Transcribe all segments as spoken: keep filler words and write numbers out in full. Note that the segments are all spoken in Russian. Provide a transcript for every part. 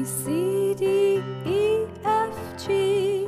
B, C, D, E, F, G.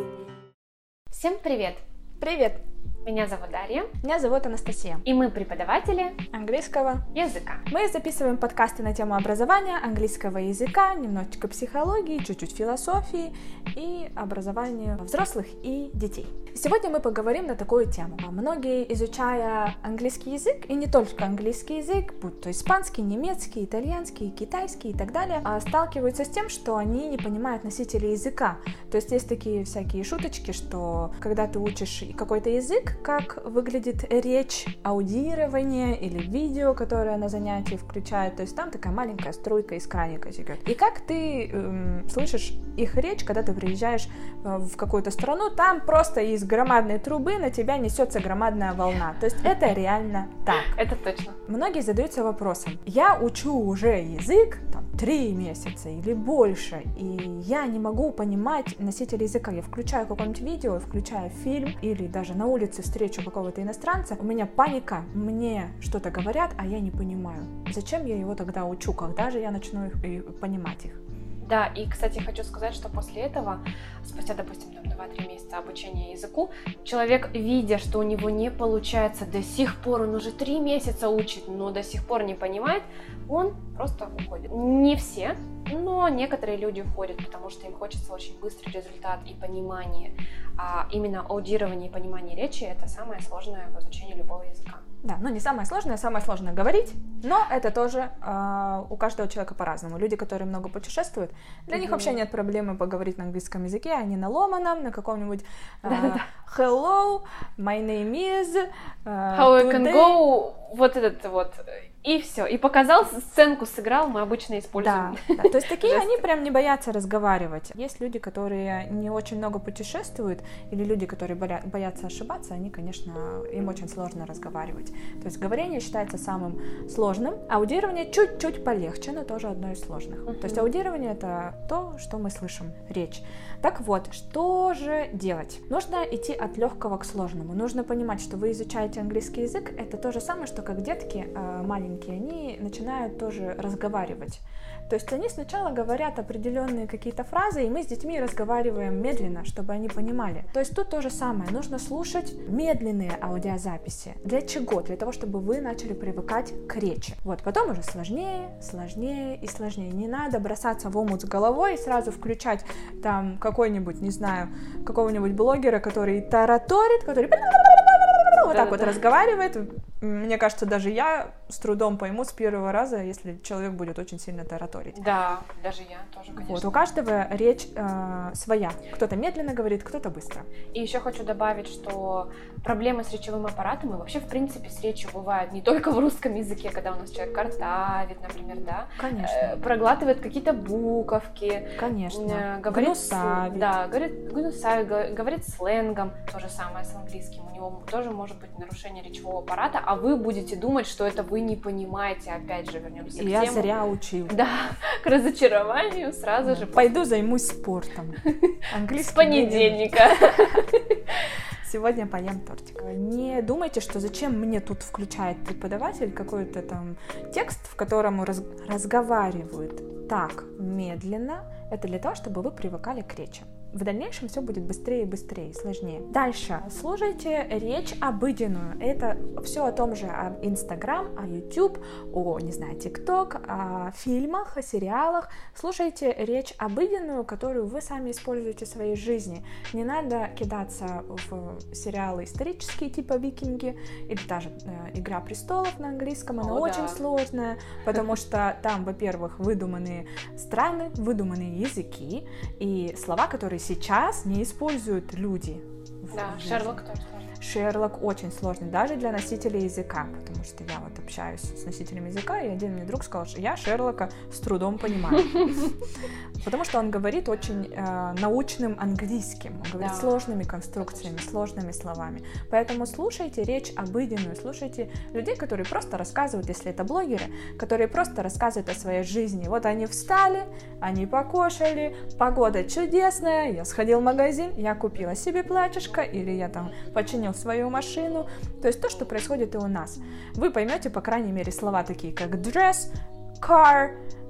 Всем привет! Привет! Меня зовут Дарья. Меня зовут Анастасия. И мы преподаватели английского языка. Мы записываем подкасты на тему образования, английского языка, немножечко психологии, чуть-чуть философии и образования взрослых и детей. Сегодня мы поговорим на такую тему. Многие, изучая английский язык, и не только английский язык, будь то испанский, немецкий, итальянский, китайский и так далее, сталкиваются с тем, что они не понимают носителей языка. То есть есть такие всякие шуточки, что когда ты учишь какой-то язык, как выглядит речь, аудирование или видео, которое на занятии включают, то есть там такая маленькая струйка из краника текет. И как ты эм, слышишь их речь, когда ты приезжаешь э, в какую-то страну, там просто из громадной трубы на тебя несется громадная волна. То есть это реально так. Это точно. Многие задаются вопросом: я учу уже язык там три месяца или больше, и я не могу понимать носителя языка. Я включаю какое-нибудь видео, включаю фильм или даже на улице встречу какого-то иностранца, у меня паника, мне что-то говорят, а я не понимаю. Зачем я его тогда учу, когда же я начну их, понимать их? Да, и, кстати, хочу сказать, что после этого, спустя, допустим, там два-три месяца обучения языку, человек, видя, что у него не получается до сих пор, он уже три месяца учит, но до сих пор не понимает, он просто уходит. Не все, но некоторые люди уходят, потому что им хочется очень быстрый результат и понимание. А именно аудирование и понимание речи – это самое сложное в изучении любого языка. Да, ну не самое сложное, самое сложное говорить, но это тоже э, у каждого человека по-разному. Люди, которые много путешествуют, для mm-hmm. них вообще нет проблемы поговорить на английском языке, они на ломаном, на каком-нибудь э, hello, my name is, э, how I can go, вот этот вот, и все. И показал, сценку сыграл, мы обычно используем. Да, да. То есть такие, они прям не боятся разговаривать. Есть люди, которые не очень много путешествуют, или люди, которые боя- боятся ошибаться, они, конечно, им очень сложно разговаривать. То есть говорение считается самым сложным, аудирование чуть-чуть полегче, но тоже одно из сложных. Uh-huh. То есть аудирование — это то, что мы слышим, речь. Так вот, что же делать? Нужно идти от легкого к сложному. Нужно понимать, что вы изучаете английский язык, это то же самое, что как детки э, маленькие, они начинают тоже разговаривать. То есть они сначала говорят определенные какие-то фразы, и мы с детьми разговариваем медленно, чтобы они понимали. То есть тут то же самое. Нужно слушать медленные аудиозаписи. Для чего? Для того, чтобы вы начали привыкать к речи. Вот, потом уже сложнее, сложнее и сложнее. Не надо бросаться в омут с головой и сразу включать там какой-нибудь, не знаю, какого-нибудь блогера, который тараторит, который вот так вот разговаривает. Мне кажется, даже я с трудом пойму с первого раза, если человек будет очень сильно тараторить. Да, даже я тоже, конечно. Вот, у каждого речь э, своя. Кто-то медленно говорит, кто-то быстро. И еще хочу добавить, что проблемы с речевым аппаратом и вообще, в принципе, с речью бывают не только в русском языке, когда у нас человек картавит, например, да? Конечно. Э, проглатывает какие-то буковки. Конечно. Э, говорит, гнусавит. Да, говорит, гнусавит, говорит сленгом. То же самое с английским. У него тоже может быть нарушение речевого аппарата, а вы будете думать, что это вы не понимаете. Опять же, вернемся к Я тему. зря учил. Да, к разочарованию сразу да. же. Пойду займусь спортом. Английский с понедельника. Сегодня поем тортик. Не думайте, что зачем мне тут включает преподаватель какой-то там текст, в котором раз- разговаривают так медленно. Это для того, чтобы вы привыкали к речи. В дальнейшем все будет быстрее и быстрее, сложнее. Дальше. Слушайте речь обыденную. Это все о том же, о Инстаграм, о Ютуб, о, не знаю, ТикТок, о фильмах, о сериалах. Слушайте речь обыденную, которую вы сами используете в своей жизни. Не надо кидаться в сериалы исторические, типа «Викинги», или даже э, «Игра престолов» на английском. Она О, очень да. сложная, потому что там, во-первых, выдуманные страны, выдуманные языки и слова, которые сейчас не используют люди. Да, Шерлок тоже сложно. Шерлок очень сложный, даже для носителей языка, потому что я вот общаюсь с носителем языка, и один мне друг сказал, что я Шерлока с трудом понимаю. Потому что он говорит очень э, научным английским, он говорит Да. сложными конструкциями, сложными словами. Поэтому слушайте речь обыденную, слушайте людей, которые просто рассказывают, если это блогеры, которые просто рассказывают о своей жизни. Вот они встали, они покушали, погода чудесная, я сходил в магазин, я купила себе платьишко, или я там починил свою машину. То есть то, что происходит и у нас. Вы поймете, по крайней мере, слова такие, как dress, car,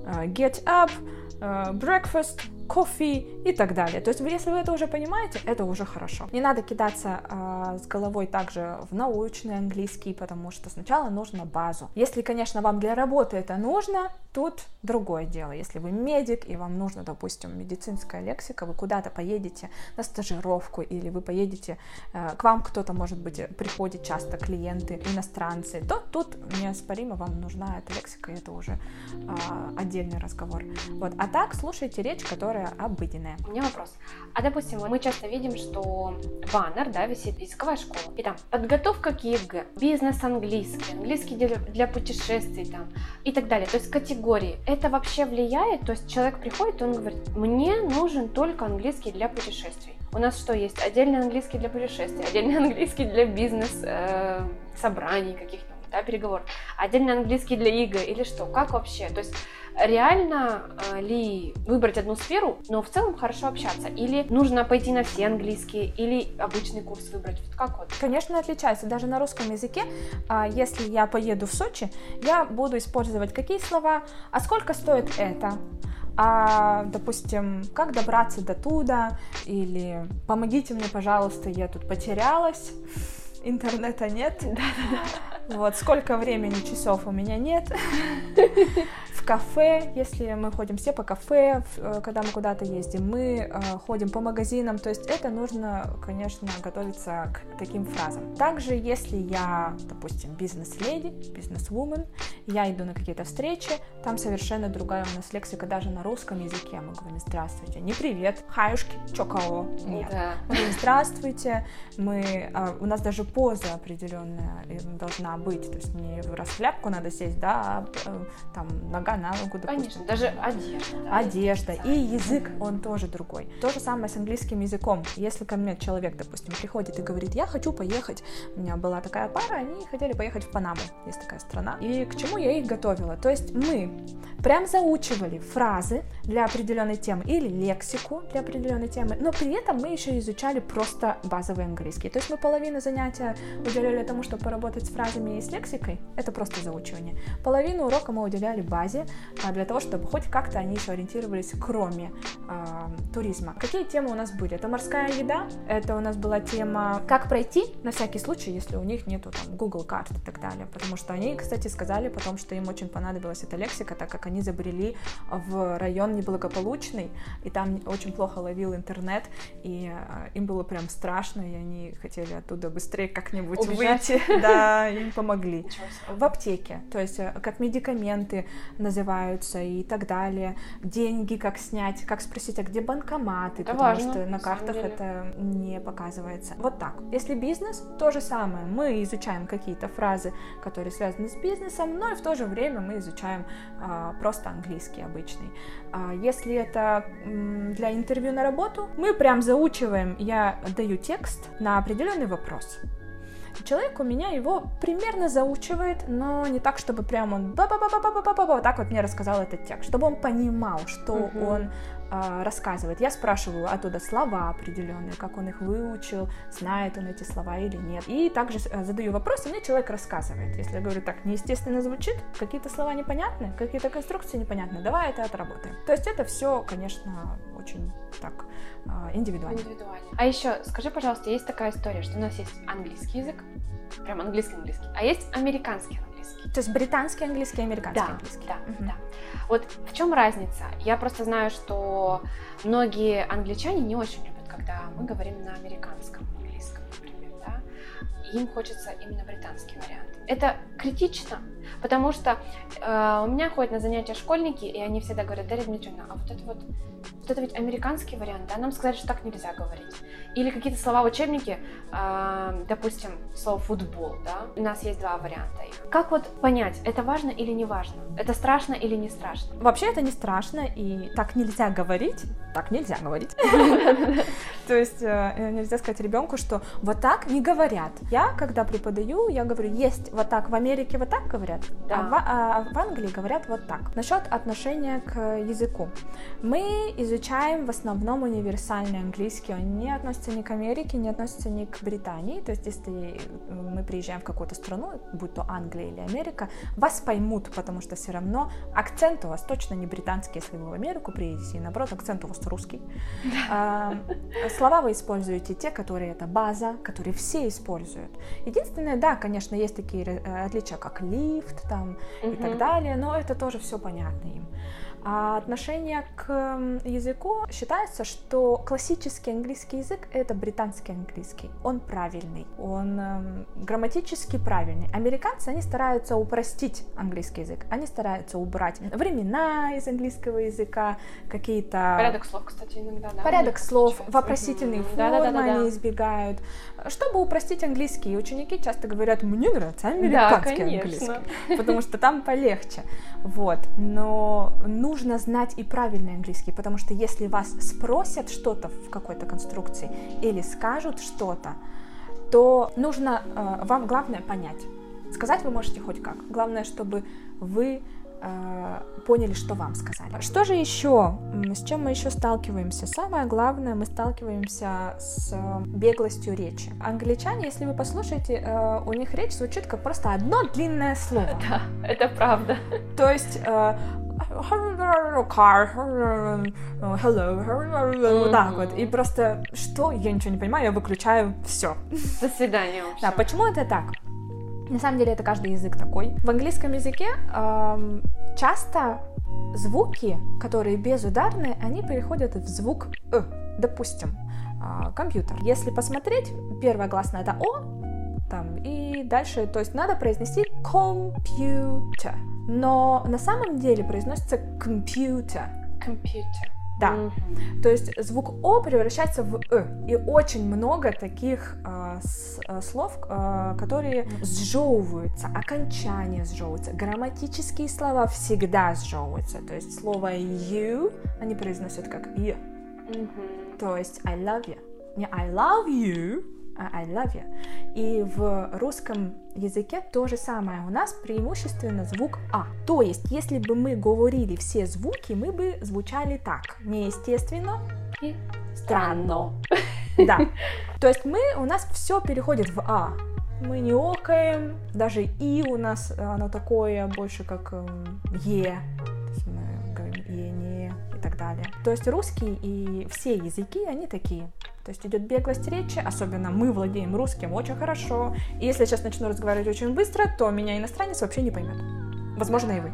get up, breakfast, coffee и так далее. То есть, если вы это уже понимаете, это уже хорошо. Не надо кидаться э, с головой также в научный английский, потому что сначала нужно базу. Если, конечно, вам для работы это нужно, тут другое дело. Если вы медик и вам нужно, допустим, медицинская лексика, вы куда-то поедете на стажировку или вы поедете, э, к вам кто-то, может быть, приходит часто, клиенты, иностранцы, то тут неоспоримо вам нужна эта лексика, и это уже э, отдельный разговор. Вот. А так слушайте речь, которая обыденная. У меня вопрос. А, допустим, мы часто видим, что баннер, да, висит, языковая школа, и там подготовка к ЕГЭ, бизнес английский, английский для, для путешествий там, и так далее. То есть категории. Это вообще влияет? То есть человек приходит, и он говорит, мне нужен только английский для путешествий. У нас что есть? Отдельный английский для путешествий, отдельный английский для бизнес-собраний э, каких-то, да, переговоров, отдельный английский для ЕГЭ или что? Как вообще? То есть реально э, ли выбрать одну сферу, но в целом хорошо общаться? Или нужно пойти на все английские, или обычный курс выбрать? Вот как вот? Конечно, отличается. Даже на русском языке, э, если я поеду в Сочи, я буду использовать какие слова, а сколько стоит это? А, допустим, как добраться до туда, или помогите мне, пожалуйста, я тут потерялась, интернета нет. Да-да-да. Вот, сколько времени, часов у меня нет. В кафе, если мы ходим все по кафе, когда мы куда-то ездим, мы э, ходим по магазинам, то есть это нужно, конечно, готовиться к таким фразам. Также, если я, допустим, бизнес-леди, бизнес-вумен, я иду на какие-то встречи, там совершенно другая у нас лексика, даже на русском языке мы говорим «здравствуйте», не «привет», «хаюшки», «чё кого?» Нет. Да. Мы говорим «здравствуйте», мы, э, у нас даже поза определенная должна быть, то есть не в расхлябку надо сесть, да, а э, там нога на ногу, допустим. Конечно, даже одежда. Да, одежда. И язык, он тоже другой. То же самое с английским языком. Если ко мне человек, допустим, приходит и говорит, я хочу поехать, у меня была такая пара, они хотели поехать в Панаму, есть такая страна, и к чему я их готовила? То есть мы прям заучивали фразы для определенной темы или лексику для определенной темы, но при этом мы еще изучали просто базовый английский. То есть мы половину занятия уделяли тому, чтобы поработать с фразами и с лексикой, это просто заучивание. Половину урока мы уделяли базе, для того, чтобы хоть как-то они еще ориентировались, кроме э, туризма. Какие темы у нас были? Это морская еда, это у нас была тема «Как пройти?» на всякий случай, если у них нету там Google карт и так далее, потому что они, кстати, сказали потом, что им очень понадобилась эта лексика, так как они забрели в район неблагополучный, и там очень плохо ловил интернет, и э, им было прям страшно, и они хотели оттуда быстрее как-нибудь убежать. Выйти. Да, им помогли. В аптеке, то есть как медикаменты называются и так далее, деньги как снять, как спросить, а где банкоматы, это потому важно, что на картах это не показывается. Вот так. Если бизнес, то же самое. Мы изучаем какие-то фразы, которые связаны с бизнесом, но и в то же время мы изучаем а, просто английский обычный. А, если это м, для интервью на работу, мы прям заучиваем, я даю текст на определенный вопрос. Человек у меня его примерно заучивает, но не так, чтобы прям он ба-ба-ба-ба-ба-ба-ба, так вот мне рассказал этот текст, чтобы он понимал, что uh-huh. он э, рассказывает. Я спрашиваю оттуда слова определенные, как он их выучил, знает он эти слова или нет. И также э, задаю вопросы, мне человек рассказывает. Если я говорю так, неестественно звучит, какие-то слова непонятны, какие-то конструкции непонятны, давай это отработаем. То есть это все, конечно, очень так э, индивидуально. индивидуально. А еще скажи, пожалуйста, есть такая история, что у нас есть английский язык, прям английский-английский, а есть американский английский. То есть британский английский и американский да, английский. Да, угу. да. Вот в чем разница? Я просто знаю, что многие англичане не очень любят, когда мы говорим на американском английском, например, да? Им хочется именно британский вариант. Это критично, потому что э, у меня ходят на занятия школьники, и они всегда говорят: Дарья Дмитриевна, а вот это вот, вот это ведь американский вариант, да, нам сказали, что так нельзя говорить. Или какие-то слова в учебнике, э, допустим, слово футбол, да, у нас есть два варианта их. Как вот понять, это важно или не важно? Это страшно или не страшно? Вообще это не страшно, и так нельзя говорить, так нельзя говорить. То есть нельзя сказать ребенку, что вот так не говорят. я, когда преподаю, я говорю, есть вот так, в Америке вот так говорят, Да. а, в, а в Англии говорят вот так. Насчет отношения к языку. Мы изучаем в основном универсальный английский, он не относится ни к Америке, не относится ни к Британии, то есть если мы приезжаем в какую-то страну, будь то Англия или Америка, вас поймут, потому что все равно акцент у вас точно не британский, если вы в Америку приедете, и наоборот, акцент у вас русский. А, слова вы используете те, которые это база, которые все используют. Единственное, да, конечно, есть такие отличия, как лифт там, и Мгм. так далее, но это тоже все понятно им. А отношение к языку считается, что классический английский язык — это британский английский. Он правильный, он эм, грамматически правильный. Американцы, они стараются упростить английский язык, они стараются убрать времена из английского языка, какие-то... Порядок слов, кстати, иногда, да? Порядок у них слов, получается. вопросительные Мгм. формы Да-да-да-да-да. они избегают. Чтобы упростить английский, и ученики часто говорят, мне нравится американский конечно. английский, потому что там полегче. Вот. Но нужно знать и правильный английский, потому что если вас спросят что-то в какой-то конструкции или скажут что-то, то нужно, э, вам главное понять. Сказать вы можете хоть как. Главное, чтобы вы э, поняли, что вам сказали. Что же еще? М, С чем мы еще сталкиваемся? Самое главное, мы сталкиваемся с э, беглостью речи. Англичане, если вы послушаете, э, у них речь звучит как просто одно длинное слово. Да, это правда. То есть э, car, hello, вот так вот. И просто, что? Я ничего не понимаю, я выключаю все. До свидания. в Да, общем. почему это так? На самом деле это каждый язык такой. В английском языке эм, часто звуки, которые безударные, они переходят в звук «э». Допустим, э, компьютер. Если посмотреть, первая гласная это «о», там, и дальше, то есть надо произнести «computer». Но на самом деле произносится «computer». Компьютер. Да. Мгм. То есть звук «о» превращается в «э». И очень много таких э, с, э, слов, э, которые сжевываются, окончания сжевываются, грамматические слова всегда сжевываются. То есть слово «you» они произносят как «е». Мгм. То есть I love you. Не I love you, а I love you. И в русском языке то же самое. У нас преимущественно звук А. То есть, если бы мы говорили все звуки, мы бы звучали так. Неестественно И странно. Да. То есть мы, у нас все переходит в А. Мы не окаем, даже И у нас оно такое больше как эм, Е. То есть мы говорим Е, не и так далее. То есть русский и все языки, они такие. То есть идет беглость речи, особенно мы владеем русским очень хорошо. И если я сейчас начну разговаривать очень быстро, то меня иностранец вообще не поймет. Возможно, и вы.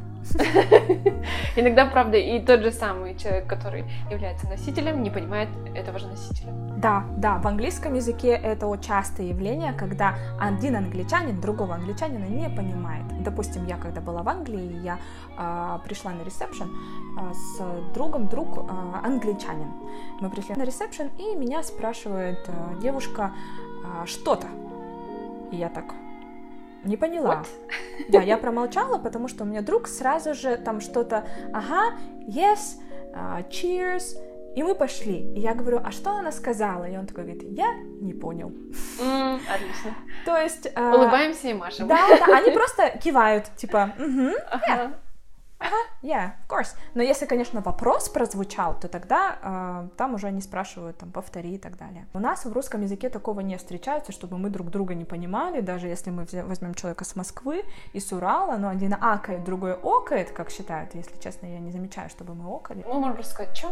Иногда, правда, и тот же самый человек, который является носителем, не понимает этого же носителя. Да, да, в английском языке это очень частое явление, когда один англичанин другого англичанина не понимает. Допустим, я когда была в Англии, я э, пришла на ресепшн э, с другом, друг э, англичанин. Мы пришли на ресепшн, и меня спрашивает э, девушка э, что-то. И я так не поняла. Вот. Да, я промолчала, потому что у меня друг сразу же там что-то, ага, yes, uh, cheers, и мы пошли. И я говорю, а что она сказала? И он такой говорит, я не понял. М, Отлично. То есть... э, Улыбаемся и машем. Да, да, они просто кивают, типа, угу, Ага. yeah, of course. Но если, конечно, вопрос прозвучал, то тогда э, там уже они спрашивают, там, повтори и так далее. У нас в русском языке такого не встречается, чтобы мы друг друга не понимали, даже если мы взя- возьмем человека с Москвы и с Урала, но один акает, другой окает, как считают. Если честно, я не замечаю, чтобы мы окали. Мы можем просто сказать, чё?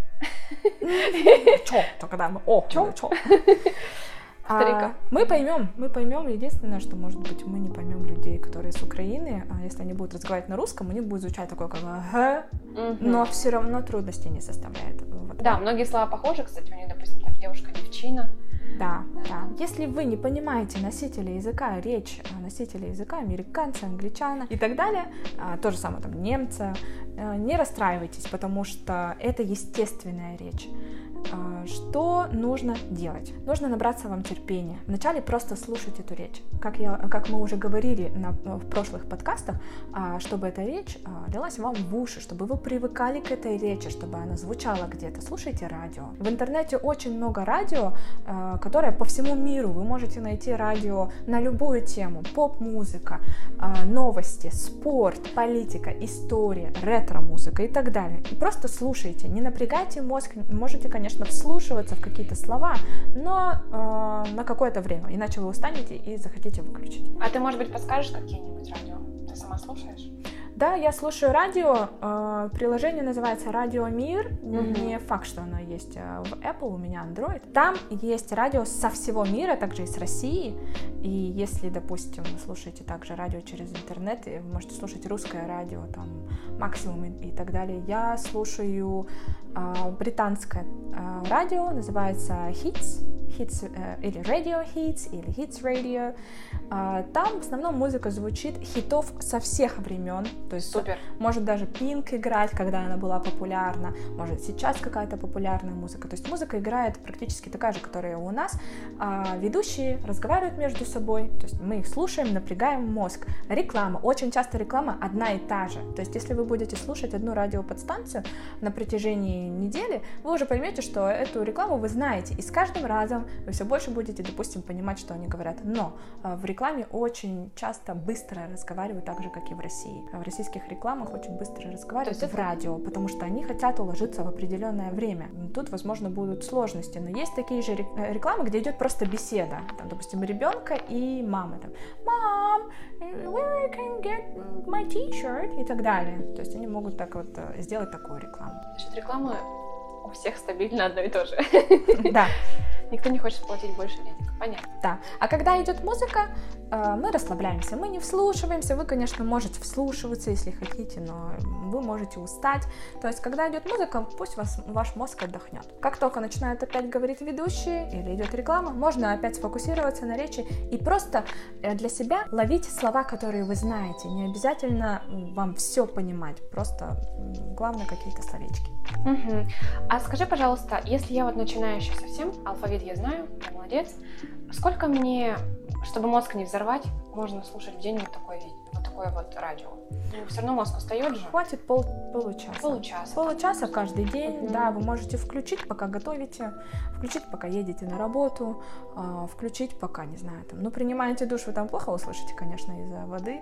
Чё? То когда мы о, Чё? чё? Повтори-ка. А, мы поймем, мы поймем. Единственное, что, может быть, мы не поймем людей, которые с Украины. А если они будут разговаривать на русском, у них будет звучать такое, как «ага», Мгм. но все равно трудностей не составляет. Вот. Да, многие слова похожи, кстати, у них, допустим, там девушка-девчина. Да, да. Если вы не понимаете носителя языка, речь носителя языка, американца, англичана и так далее, а, то же самое там немца, а, не расстраивайтесь, потому что это естественная речь. А, что нужно делать? Нужно набраться вам терпения. Вначале просто слушать эту речь. Как, я, как мы уже говорили на, в прошлых подкастах, чтобы эта речь лилась вам в уши, чтобы вы привыкали к этой речи, чтобы она звучала где-то. Слушайте радио. В интернете очень много радио, которое по всему миру. Вы можете найти радио на любую тему. Поп-музыка, новости, спорт, политика, история, ретро-музыка и так далее. И просто слушайте, не напрягайте мозг. Можете, конечно, вслушиваться в какие-то слова, но э, на какое-то время, иначе вы устанете и захотите выключить. А ты, может быть, подскажешь какие-нибудь радио? Ты сама слушаешь? Да, я слушаю радио. Э, приложение называется Радио Мир. Mm-hmm. Не факт, что оно есть в Apple, у меня Android. Там есть радио со всего мира, также и с России. И если, допустим, вы слушаете также радио через интернет, вы можете слушать русское радио, там, Максимум и, и так далее. Я слушаю э, британское э, радио, называется Hits. Hits э, или Radio Hits, или Hits Radio. Э, там в основном музыка звучит хитов со всех времен. То есть Супер. Может даже Pink играть, когда она была популярна, может сейчас какая-то популярная музыка. То есть музыка играет практически такая же, которая у нас. А ведущие разговаривают между собой, то есть мы их слушаем, напрягаем мозг. Реклама. Очень часто реклама одна и та же. То есть если вы будете слушать одну радиоподстанцию на протяжении недели, вы уже поймете, что эту рекламу вы знаете. И с каждым разом вы все больше будете, допустим, понимать, что они говорят. Но в рекламе очень часто быстро разговаривают, так же, как и в России. В российских рекламах очень быстро разговаривают в это... радио, потому что они хотят уложиться в определенное время. Тут, возможно, будут сложности, но есть такие же рекламы, где идет просто беседа. Там, допустим, ребенка и мамы. Там, Mom, where I can get my t-shirt? И так далее. То есть они могут так вот сделать такую рекламу. Насчет рекламы у всех стабильно одно и то же. Да. Никто не хочет платить больше денег. Понятно. Да. А когда идет музыка, мы расслабляемся, мы не вслушиваемся. Вы, конечно, можете вслушиваться, если хотите, но вы можете устать. То есть, когда идет музыка, пусть вас, ваш мозг отдохнет. Как только начинают опять говорить ведущие или идет реклама, можно опять сфокусироваться на речи и просто для себя ловить слова, которые вы знаете. Не обязательно вам все понимать, просто главное какие-то словечки. Угу. А скажи, пожалуйста, если я вот начинающая совсем, алфавит я знаю, я молодец, сколько мне, чтобы мозг не взорвать, можно слушать в день вот такое, вот такое вот радио? Ну, все равно мозг устает же. Хватит пол, получаса. Получаса. Получаса каждый день, Mm-hmm. да, вы можете включить, пока готовите, включить, пока едете на работу, э, включить, пока, не знаю, там, ну, принимаете душ, вы там плохо услышите, конечно, из-за воды,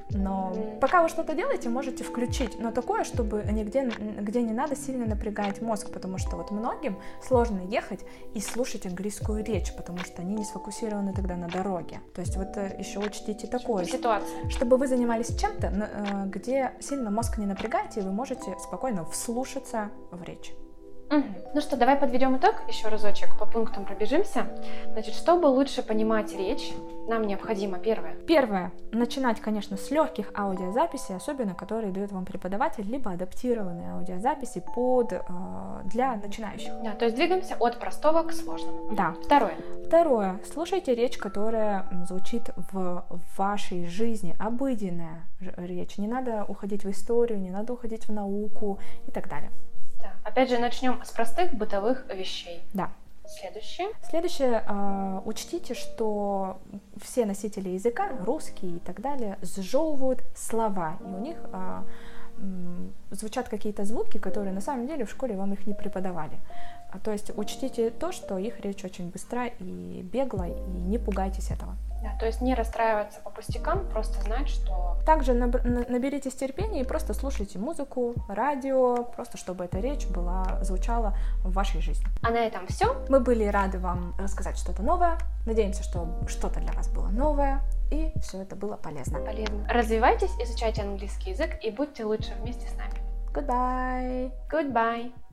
но Mm-hmm. пока вы что-то делаете, можете включить, но такое, чтобы нигде, где не надо сильно напрягать мозг, потому что вот многим сложно ехать и слушать английскую речь, потому что они не сфокусированы тогда на дороге. То есть вот еще учтите такое, Ситуация. чтобы вы занимались чем-то, где сильно мозг не напрягаете, и вы можете спокойно вслушаться в речь. Угу. Ну что, давай подведем итог еще разочек, по пунктам пробежимся. Значит, чтобы лучше понимать речь, нам необходимо первое. Первое. Начинать, конечно, с легких аудиозаписей, особенно которые дает вам преподаватель, либо адаптированные аудиозаписи под, э, для начинающих. Да, то есть двигаемся от простого к сложному. Да. Второе. Второе. Слушайте речь, которая звучит в вашей жизни, обыденная речь. Не надо уходить в историю, не надо уходить в науку и так далее. Да. Опять же, начнем с простых бытовых вещей. Да. Следующее. Следующее. Э, учтите, что все носители языка, русские и так далее, сжевывают слова. И у них э, м, звучат какие-то звуки, которые на самом деле в школе вам их не преподавали. А, то есть учтите то, что их речь очень быстра и бегла, и не пугайтесь этого. Да, то есть не расстраиваться по пустякам, просто знать, что... Также наберитесь терпения и просто слушайте музыку, радио, просто чтобы эта речь была, звучала в вашей жизни. А на этом все. Мы были рады вам рассказать что-то новое. Надеемся, что что-то для вас было новое, и все это было полезно. Полезно. Развивайтесь, изучайте английский язык и будьте лучше вместе с нами. Goodbye! Goodbye!